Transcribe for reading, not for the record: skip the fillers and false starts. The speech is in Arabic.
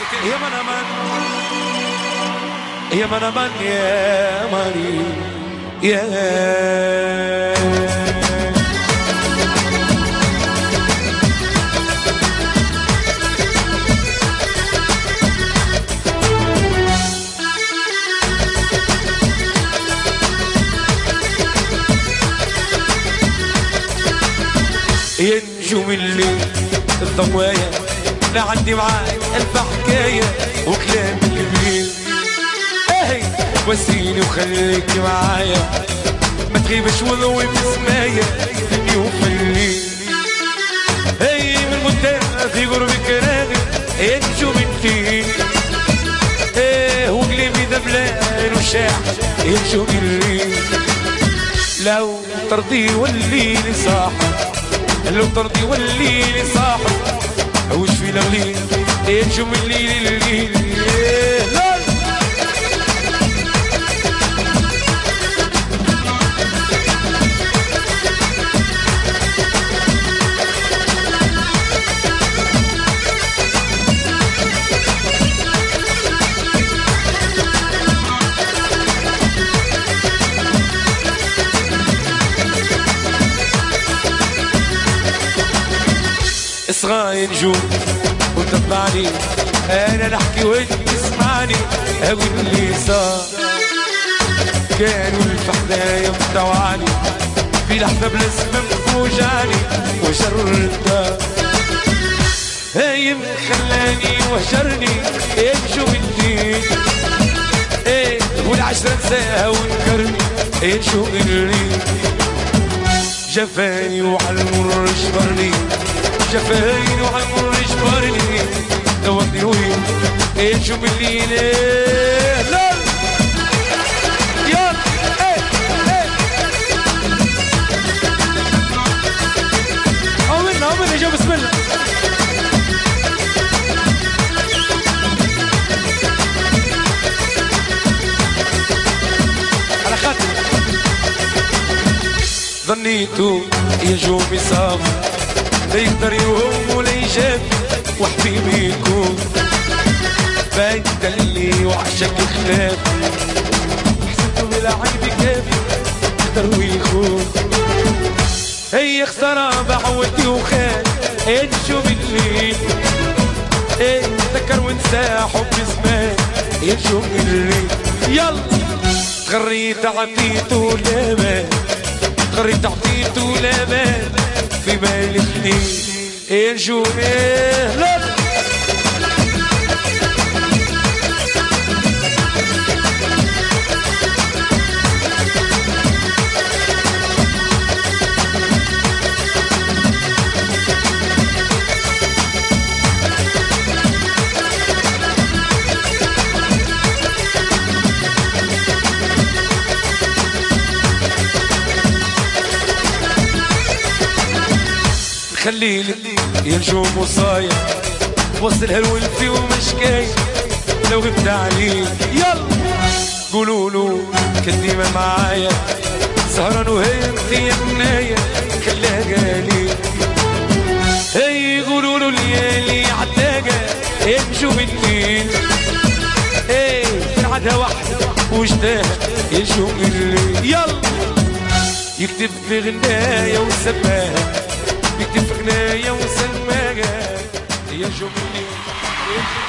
يا من أمان يا من أمان يا ماني يا يا نجوم الليل الضوايا لا عندي معاك ألف حكاية وكلام كبير اهي وسيني وخليك معايا ما تغيبش وضوي بسمايا فيني وفي الليل هي من مدة في قربك راغب يا نجوم الليل ايه وقلبي دبلان وشاحن يا نجوم الليل لو ترضي والليل صاحب لو ترضي والليل صاحب وش في الغليل ينجم الليل الليل اصغى نجوم وتبعني انا نحكي وانت تسمعني اقول اللي صار كانوا الفحدايا مطوعني في لحظه بالاسم مفوجاني وشرتها هايم خلاني وهجرني يمشوا بالدين ايه والعشرة نساها ونكرني يمشوا الليل جفاني وعلى المر جبرني جفاني وعلى المر جبرني دوقني وين ايشو بالليل لا يلا ايه ايه امنا جا بسم الله على خاطر ظنيتو يجوم يصاب لا يقدر يوم ولا يجاب وحبيبي يكون باين دلي وعشق خلاف حسيته بلا عيب كافي يقدر ويخون هي خسارة بعودتي وخان نشوف الليل ايه تذكر وانسى حب زمان نشوف الليل يلا تغريت عطيته لامان تغريت عطيته لامان في بالي خليل نشوف لا خليلي يا نجوم وصايا وصلها الولفي ومشكاي لو غبت عليه يلا قولولو كان ديما معايا سهران وهمت يا منايا خلاها قالي هي قولولو الليالي عتاقة امشوا بالليل ايه فرعتها واحدة وجداها يشوف الليل يلا يكتب في غنايا وسباها يكتب في غنايا وسلماها يا جميل